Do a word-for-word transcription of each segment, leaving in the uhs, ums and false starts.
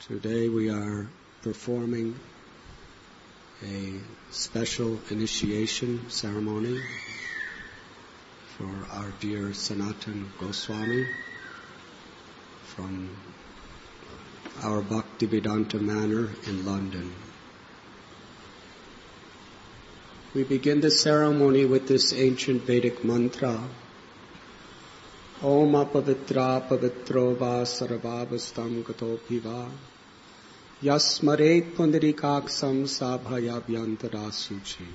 Today we are performing a special initiation ceremony for our dear Sanatan Goswami from our Bhaktivedanta Manor in London. We begin the ceremony with this ancient Vedic mantra, Om apavitra pavitro va sarvavastam gatopi va yasmaret pundarikaksam sabhayabhyantara suchi.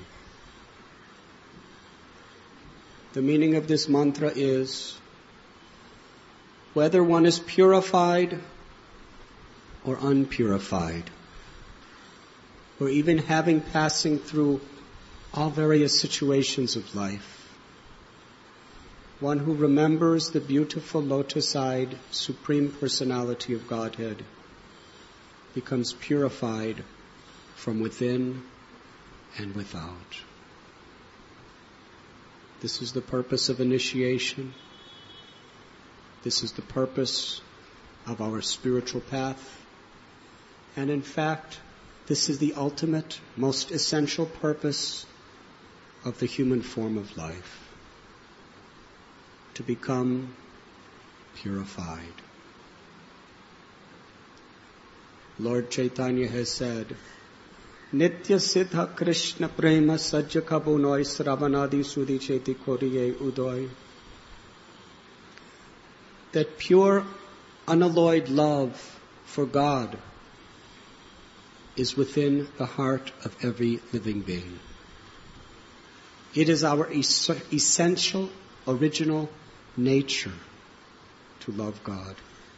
The meaning of this mantra is, whether one is purified or unpurified, or even having passing through all various situations of life, one who remembers the beautiful lotus-eyed Supreme Personality of Godhead becomes purified from within and without. This is the purpose of initiation. This is the purpose of our spiritual path. And in fact, this is the ultimate, most essential purpose of the human form of life. To become purified. Lord Chaitanya has said, Nitya Siddha Krishna Prema Sajja Kabunoi Sravanadi Sudhi Cheti Koriye Udoy. That pure, unalloyed love for God is within the heart of every living being. It is our es- essential, original nature to love God.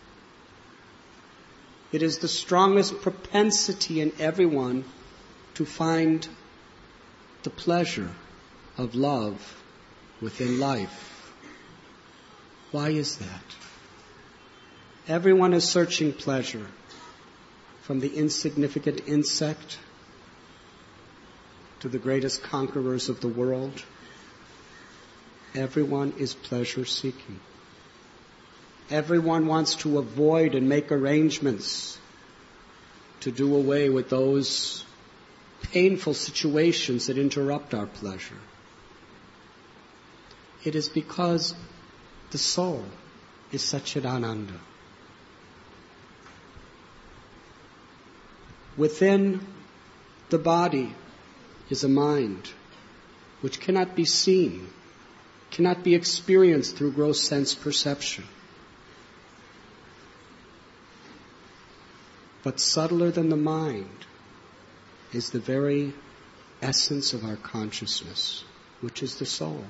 It is the strongest propensity in everyone to find the pleasure of love within life. Why is that? Everyone is searching pleasure, from the insignificant insect to the greatest conquerors of the world. Everyone is pleasure-seeking. Everyone wants to avoid and make arrangements to do away with those painful situations that interrupt our pleasure. It is because the soul is Satchidananda. Within the body is a mind which cannot be seen, cannot be experienced through gross sense perception. But subtler than the mind is the very essence of our consciousness, which is the soul.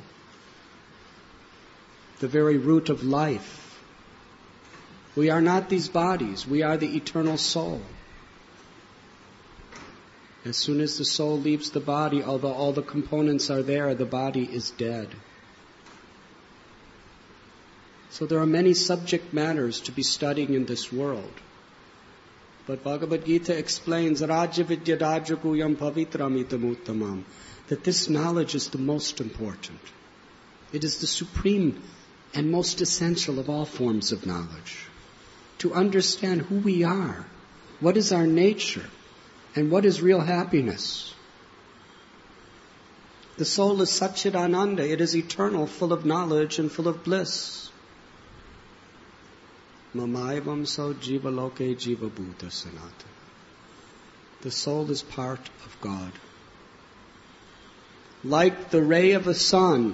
The very root of life. We are not these bodies, we are the eternal soul. As soon as the soul leaves the body, although all the components are there, the body is dead. So there are many subject matters to be studying in this world. But Bhagavad Gita explains, Rajya Vidya Rajaguyam Pavitram Uttamam, that this knowledge is the most important. It is the supreme and most essential of all forms of knowledge. To understand who we are, what is our nature, and what is real happiness. The soul is Satchidananda. It is eternal, full of knowledge and full of bliss. Mamaivam so jiva loke jiva bhuta sanatana. The soul is part of God. Like the ray of a sun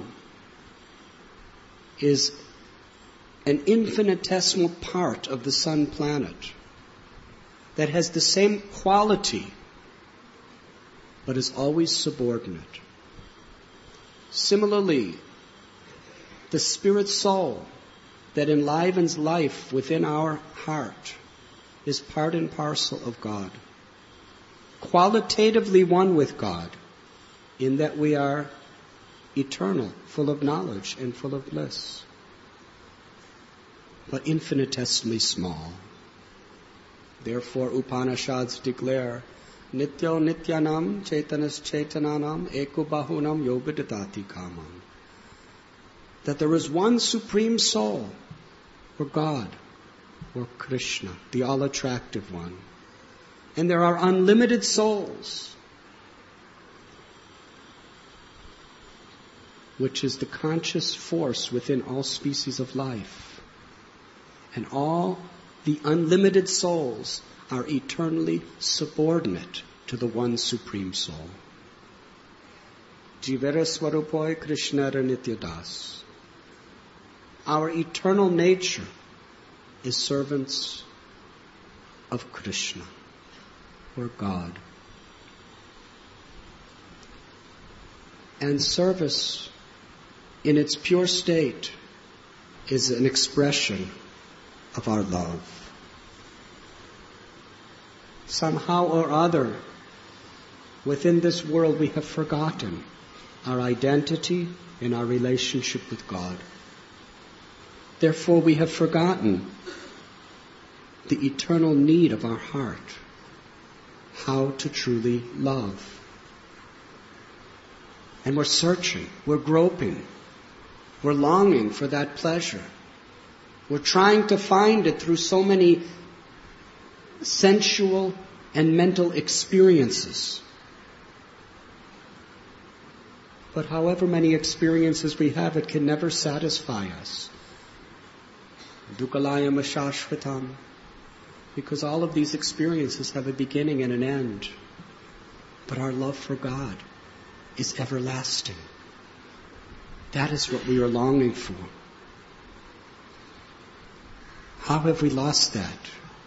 is an infinitesimal part of the sun planet that has the same quality but is always subordinate. Similarly, the spirit soul that enlivens life within our heart is part and parcel of God. Qualitatively one with God, in that we are eternal, full of knowledge and full of bliss, but infinitesimally small. Therefore Upanishads declare, Nityo nityanam chaitanas chaitananam eko bahunam yogadadati kamam. That there is one supreme soul, or God, or Krishna, the all-attractive one, And there are unlimited souls, which is the conscious force within all species of life. And all the unlimited souls are eternally subordinate to the one Supreme Soul. Jivera Swarupoy Krishnara Nityadas. Our eternal nature is servants of Krishna, or God. And service in its pure state is an expression of our love. Somehow or other, within this world we have forgotten our identity and our relationship with God. Therefore, we have forgotten the eternal need of our heart, how to truly love. And we're searching, we're groping, we're longing for that pleasure. We're trying to find it through so many sensual and mental experiences. But however many experiences we have, it can never satisfy us. Dukalayam ashashvatam. Because all of these experiences have a beginning and an end. But our love for God is everlasting. That is what we are longing for. How have we lost that?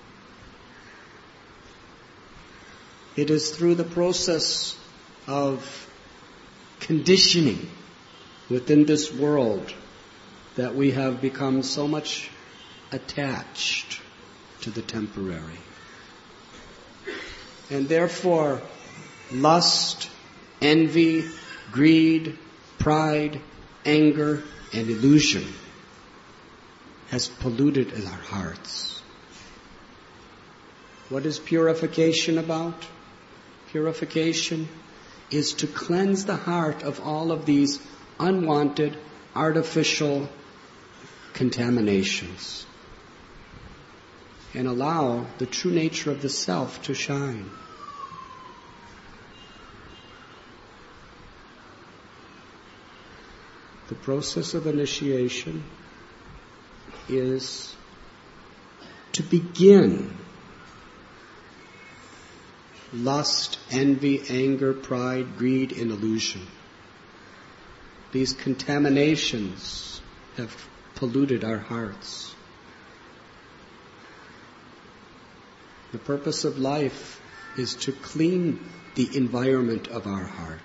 It is through the process of conditioning within this world that we have become so much attached to the temporary. And therefore, lust, envy, greed, pride, anger, and illusion has polluted our hearts. What is purification about? Purification is to cleanse the heart of all of these unwanted, artificial contaminations and allow the true nature of the self to shine. The process of initiation is to begin lust, envy, anger, pride, greed, and illusion. These contaminations have polluted our hearts. The purpose of life is to clean the environment of our heart.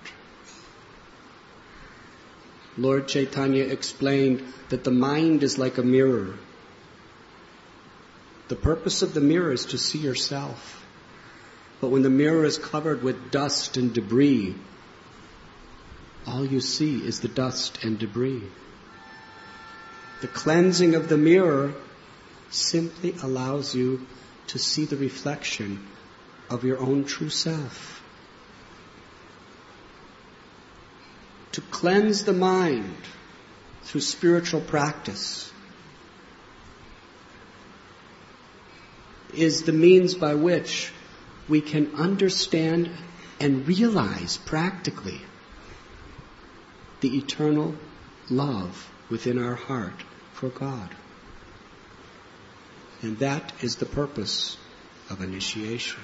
Lord Chaitanya explained that the mind is like a mirror. The purpose of the mirror is to see yourself. But when the mirror is covered with dust and debris, all you see is the dust and debris. The cleansing of the mirror simply allows you to see the reflection of your own true self. To cleanse the mind through spiritual practice is the means by which we can understand and realize practically the eternal love within our heart for God. And that is the purpose of initiation.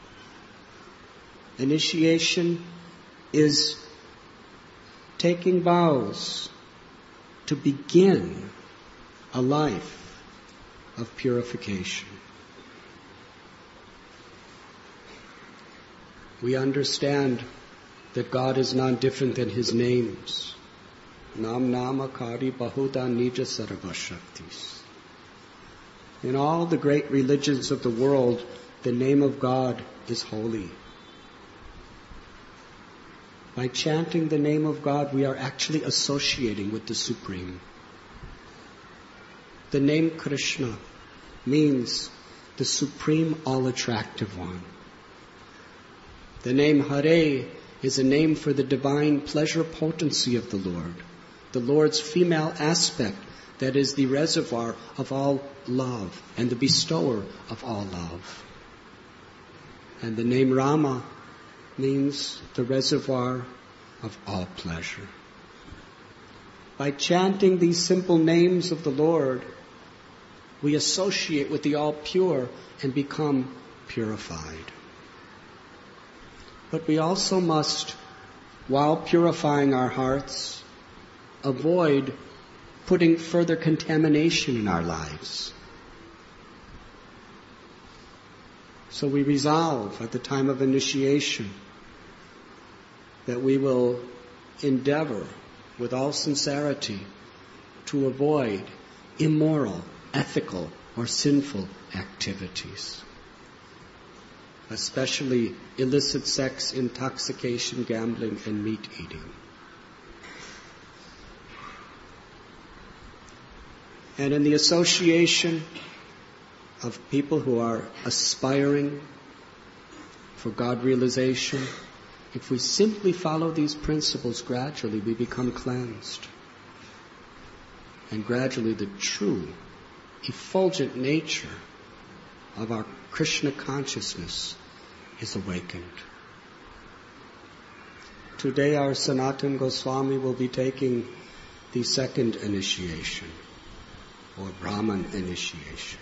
Initiation is taking vows to begin a life of purification. We understand that God is not different than His names. Nam nama kari bahuda nija sarvashaktis. In all the great religions of the world, the name of God is holy. By chanting the name of God, we are actually associating with the Supreme. The name Krishna means the Supreme All-Attractive One. The name Hare is a name for the divine pleasure potency of the Lord, the Lord's female aspect that is the reservoir of all love and the bestower of all love. And the name Rama means the reservoir of all pleasure. By chanting these simple names of the Lord, we associate with the all-pure and become purified. But we also must, while purifying our hearts, avoid putting further contamination in our lives. So we resolve at the time of initiation that we will endeavor with all sincerity to avoid immoral, ethical, or sinful activities, especially illicit sex, intoxication, gambling, and meat eating. And in the association of people who are aspiring for God realization, if we simply follow these principles, gradually we become cleansed. And gradually the true, effulgent nature of our Krishna consciousness is awakened. Today our Sanatana Goswami will be taking the second initiation, or Brahman initiation.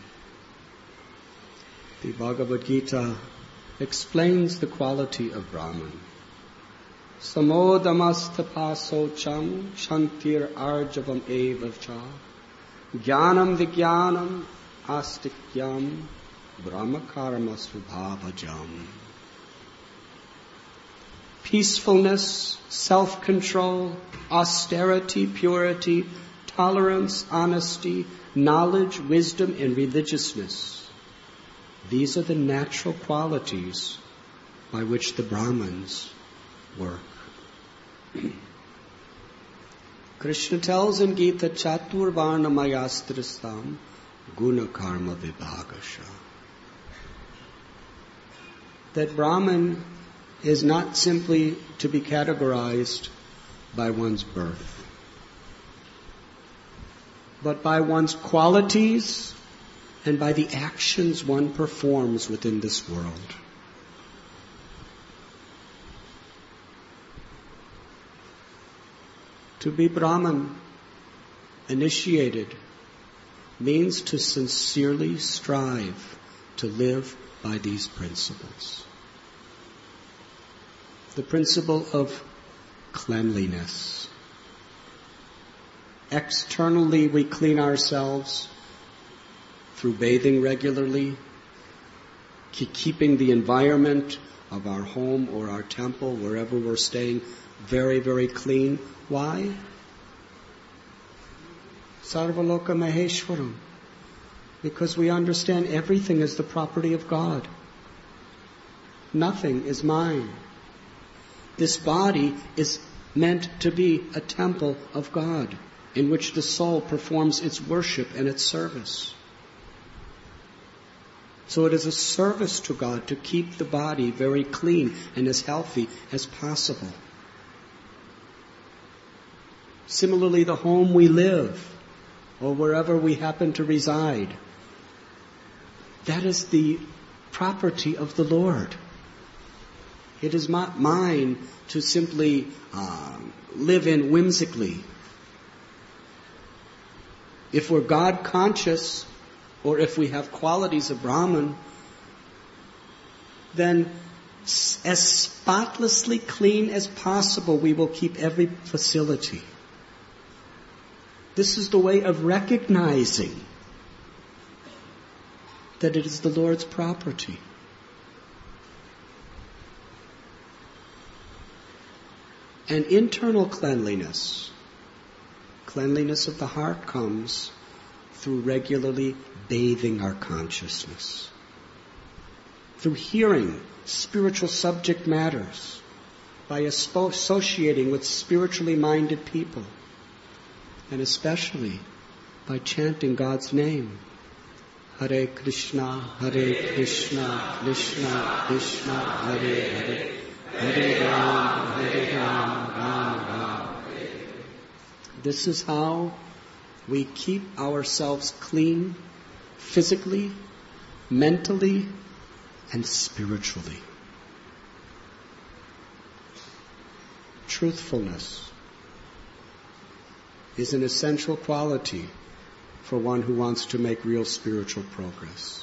The Bhagavad Gita explains the quality of Brahman. Samodamastapasocham shantir arjavam evacha jnanam vijnanam astikyam brahmakarmasvabhajam. Peacefulness, self-control, austerity, purity, tolerance, honesty, knowledge, wisdom, and religiousness. These are the natural qualities by which the Brahmins work. Krishna tells in Gita, Chatur Varna Mayastristam Guna Karma Vibhagasha, that Brahman is not simply to be categorized by one's birth, but by one's qualities and by the actions one performs within this world. To be Brahman, initiated, means to sincerely strive to live by these principles. The principle of cleanliness. Externally, we clean ourselves through bathing regularly, keeping the environment of our home or our temple, wherever we're staying, very, very clean. Why? Sarvaloka Maheshwaram. Because we understand everything is the property of God. Nothing is mine. This body is meant to be a temple of God, in which the soul performs its worship and its service. So it is a service to God to keep the body very clean and as healthy as possible. Similarly, the home we live, or wherever we happen to reside, that is the property of the Lord. It is not mine to simply um, live in whimsically. If we're God conscious, or if we have qualities of Brahman, then as spotlessly clean as possible we will keep every facility. This is the way of recognizing that it is the Lord's property. And internal cleanliness, cleanliness of the heart, comes through regularly bathing our consciousness, through hearing spiritual subject matters, by associating with spiritually minded people, and especially by chanting God's name. Hare Krishna, Hare Krishna, Krishna Krishna, Hare Hare, Hare Ram, Hare Ram, Ram Ram. This is how we keep ourselves clean physically, mentally, and spiritually. truthfulness is an essential quality for one who wants to make real spiritual progress.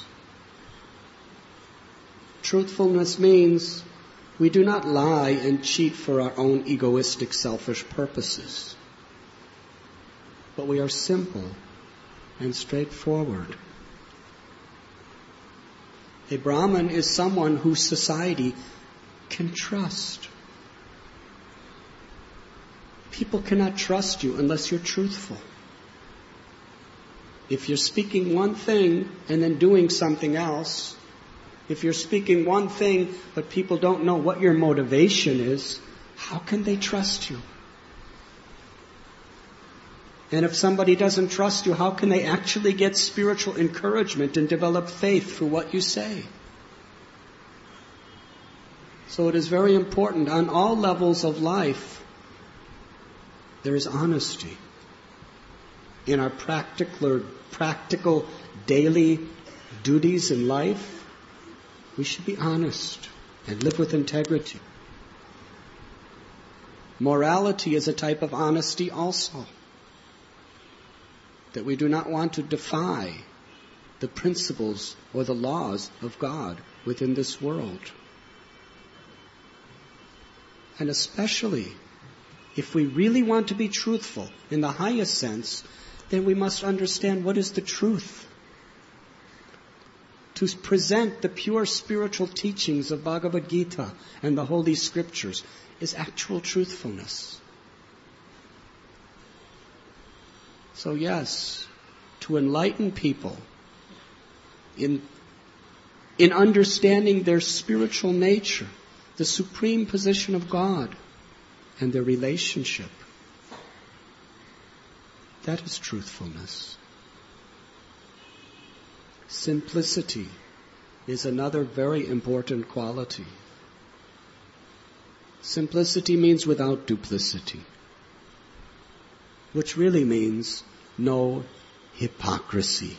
Truthfulness means we do not lie and cheat for our own egoistic, selfish purposes, but we are simple and straightforward. A Brahmin is someone whose society can trust. People cannot trust you unless you're truthful. If you're speaking one thing and then doing something else, if you're speaking one thing but people don't know what your motivation is, how can they trust you? And if somebody doesn't trust you, how can they actually get spiritual encouragement and develop faith through what you say? So it is very important on all levels of life, there is honesty. In our practical, practical daily duties in life, we should be honest and live with integrity. Morality is a type of honesty also. That we do not want to defy the principles or the laws of God within this world. And especially if we really want to be truthful in the highest sense, then we must understand what is the truth. To present the pure spiritual teachings of Bhagavad Gita and the Holy Scriptures is actual truthfulness. So yes, to enlighten people in, in understanding their spiritual nature, the supreme position of God, and their relationship, that is truthfulness. Simplicity is another very important quality. Simplicity means without duplicity, which really means no hypocrisy.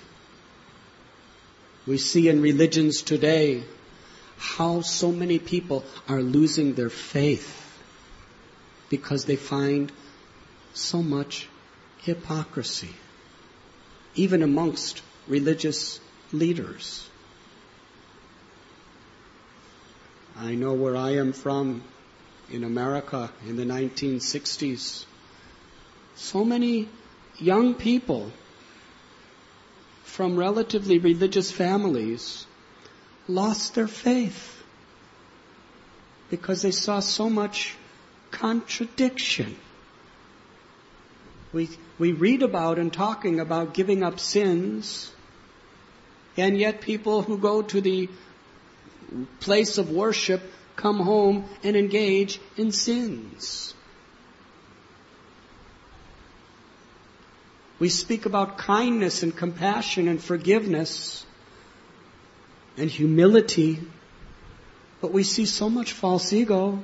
We see in religions today how so many people are losing their faith because they find so much hypocrisy, even amongst religious leaders. I know where I am from in America in the nineteen sixties. So many young people from relatively religious families lost their faith because they saw so much contradiction. We, we read about and talking about giving up sins, and yet people who go to the place of worship come home and engage in sins. We speak about kindness and compassion and forgiveness and humility, but we see so much false ego,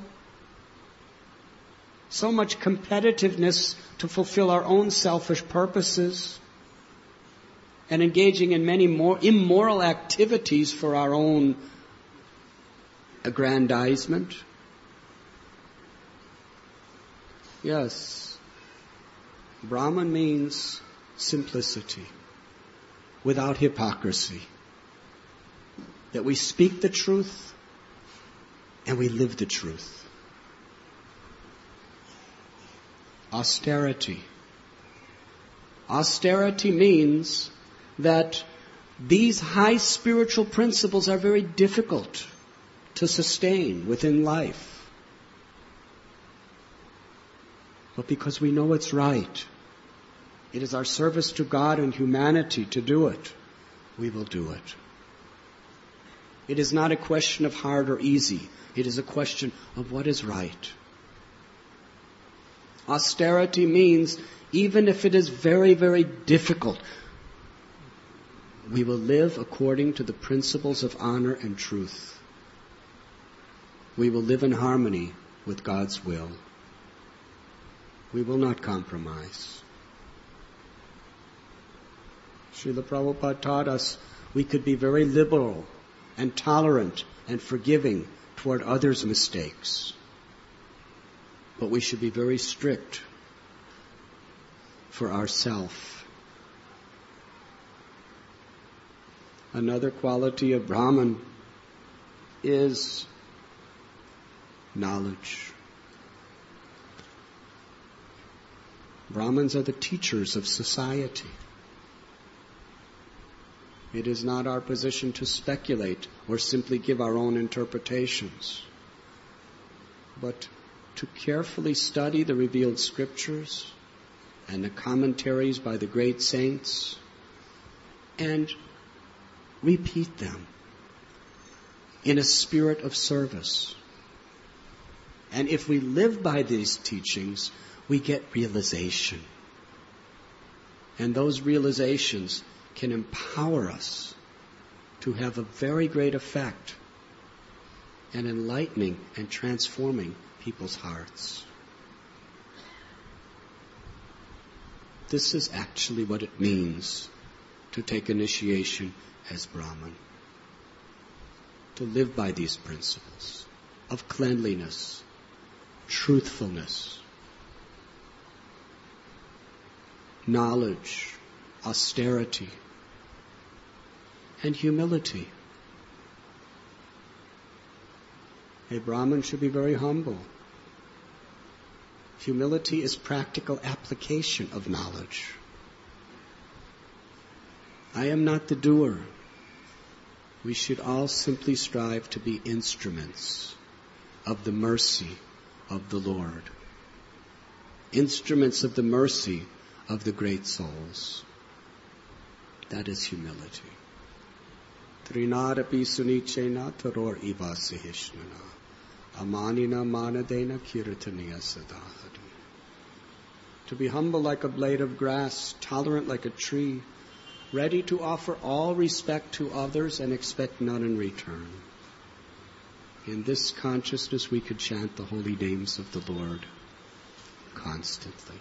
so much competitiveness to fulfill our own selfish purposes, and engaging in many more immoral activities for our own aggrandizement. Yes, Brahman means simplicity, without hypocrisy. That we speak the truth and we live the truth. Austerity. Austerity means that these high spiritual principles are very difficult to sustain within life. But because we know it's right, it is our service to God and humanity to do it, we will do it. It is not a question of hard or easy. It is a question of what is right. Austerity means even if it is very, very difficult, we will live according to the principles of honor and truth. We will live in harmony with God's will. We will not compromise. Srila Prabhupada taught us we could be very liberal and tolerant and forgiving toward others' mistakes. But we should be very strict for ourself. Another quality of Brahman is knowledge. Brahmins are the teachers of society. It is not our position to speculate or simply give our own interpretations, but to carefully study the revealed scriptures and the commentaries by the great saints and repeat them in a spirit of service. And if we live by these teachings, we get realization. And those realizations can empower us to have a very great effect in enlightening and transforming people's hearts. This is actually what it means to take initiation as Brahman. To live by these principles of cleanliness, truthfulness, knowledge, austerity, and humility. A Brahman should be very humble. Humility is practical application of knowledge. I am not the doer. We should all simply strive to be instruments of the mercy of the Lord. Instruments of the mercy of the great souls. That is humility. Trinadapi sunichena taror iva sihishnana. Amanina manadena kirtaniya sadahadi. To be humble like a blade of grass, tolerant like a tree, ready to offer all respect to others and expect none in return. In this consciousness we could chant the holy names of the Lord constantly.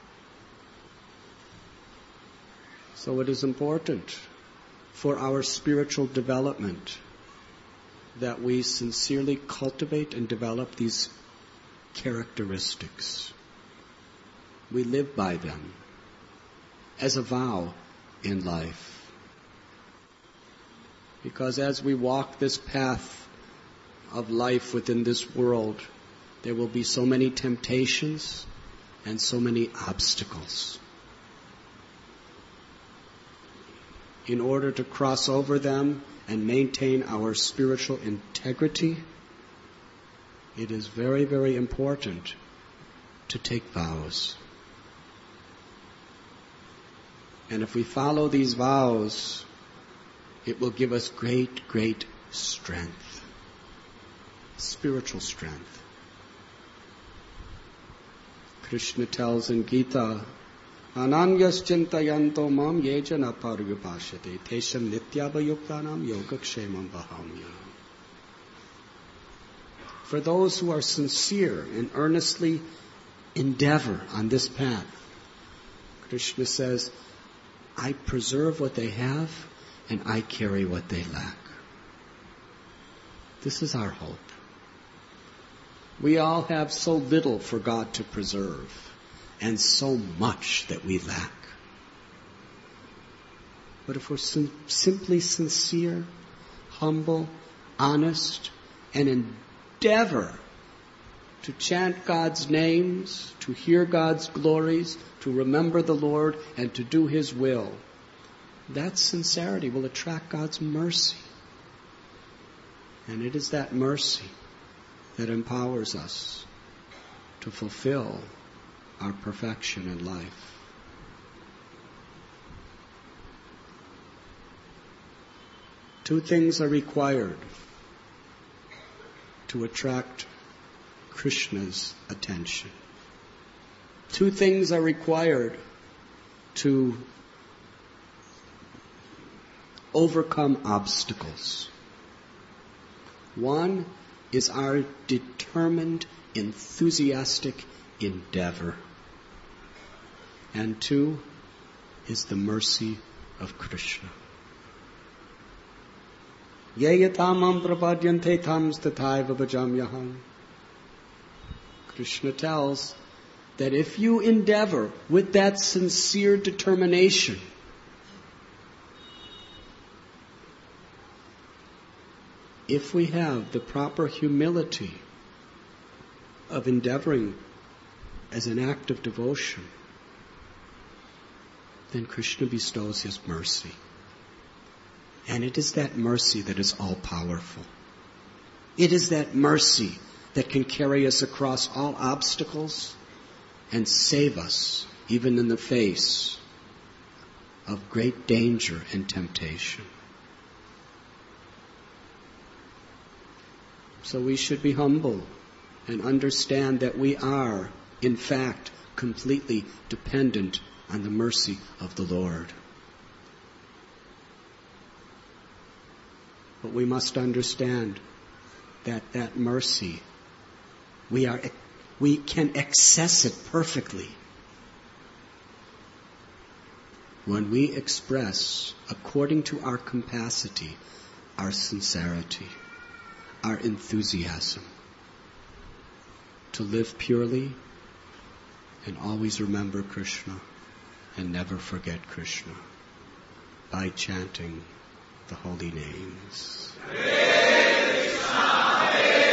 So it is important for our spiritual development that we sincerely cultivate and develop these characteristics. We live by them as a vow in life. Because as we walk this path of life within this world, there will be so many temptations and so many obstacles. In order to cross over them and maintain our spiritual integrity, it is very, very important to take vows. And if we follow these vows, it will give us great, great strength, spiritual strength. Krishna tells in Gita, Ananyas chintayanto mam yejana paryupashate tesham nityabhayuktanam yogakshemam bahamya. For those who are sincere and earnestly endeavor on this path, Krishna says, I preserve what they have and I carry what they lack. This is our hope. We all have so little for God to preserve and so much that we lack. But if we're sim- simply sincere, humble, honest, and endeavor to chant God's names, to hear God's glories, to remember the Lord, and to do His will, that sincerity will attract God's mercy. And it is that mercy that empowers us to fulfill our perfection in life. Two things are required to attract Krishna's attention. Two things are required to overcome obstacles. One is our determined, enthusiastic endeavor. And two is the mercy of Krishna. Yeyatamam prapadyante tam stataiva bhajamyaham. Krishna tells that if you endeavor with that sincere determination, if we have the proper humility of endeavoring as an act of devotion, then Krishna bestows His mercy. And it is that mercy that is all-powerful. It is that mercy that can carry us across all obstacles and save us even in the face of great danger and temptation. So we should be humble and understand that we are, in fact, completely dependent on the mercy of the Lord. But we must understand that that mercy, we are, we can access it perfectly when we express, according to our capacity, our sincerity, our enthusiasm to live purely and always remember Krishna and never forget Krishna by chanting the holy names. Krishna,